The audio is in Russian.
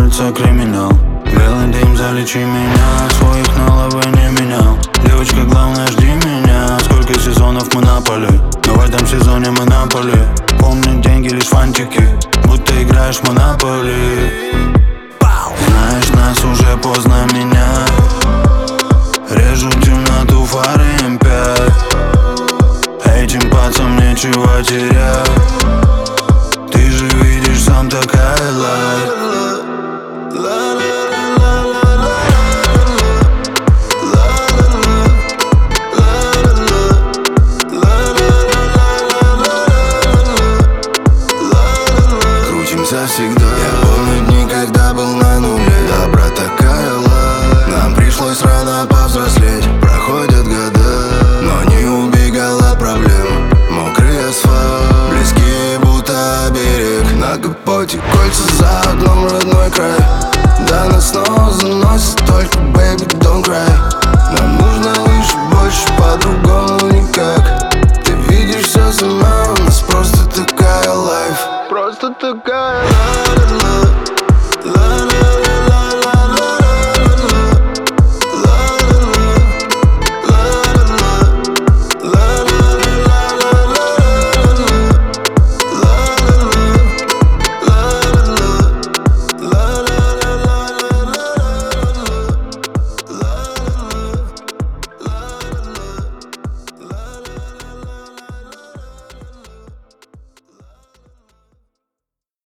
улица криминал. Белый дым, залечи меня, своих на лавы не менял. Девочка, главное, жди меня. Сколько сезонов мы на поле, но в этом сезоне мы на поле. Помню, деньги лишь фантики, будто играешь в монополи. Знаешь, нас уже поздно менять. Режут темноту фары М5. Этим пацам нечего терять. Ты же видишь, сам такая лайф. Крутимся всегда. Я помню дни, когда был на нуле. Добра такая лайф. Нам пришлось рано повзрослеть. Проходят года, но не убегал от проблем. Мокрый асфальт, близкие будто берег. На капоте кольца, за окном родной край. Да нас снова заносит, только baby don't cry. Нам нужно лишь больше, по-другому никак. Ты видишь все сама, у нас просто такая лайф. Просто такая ла-ла-ла, ла-ла-ла.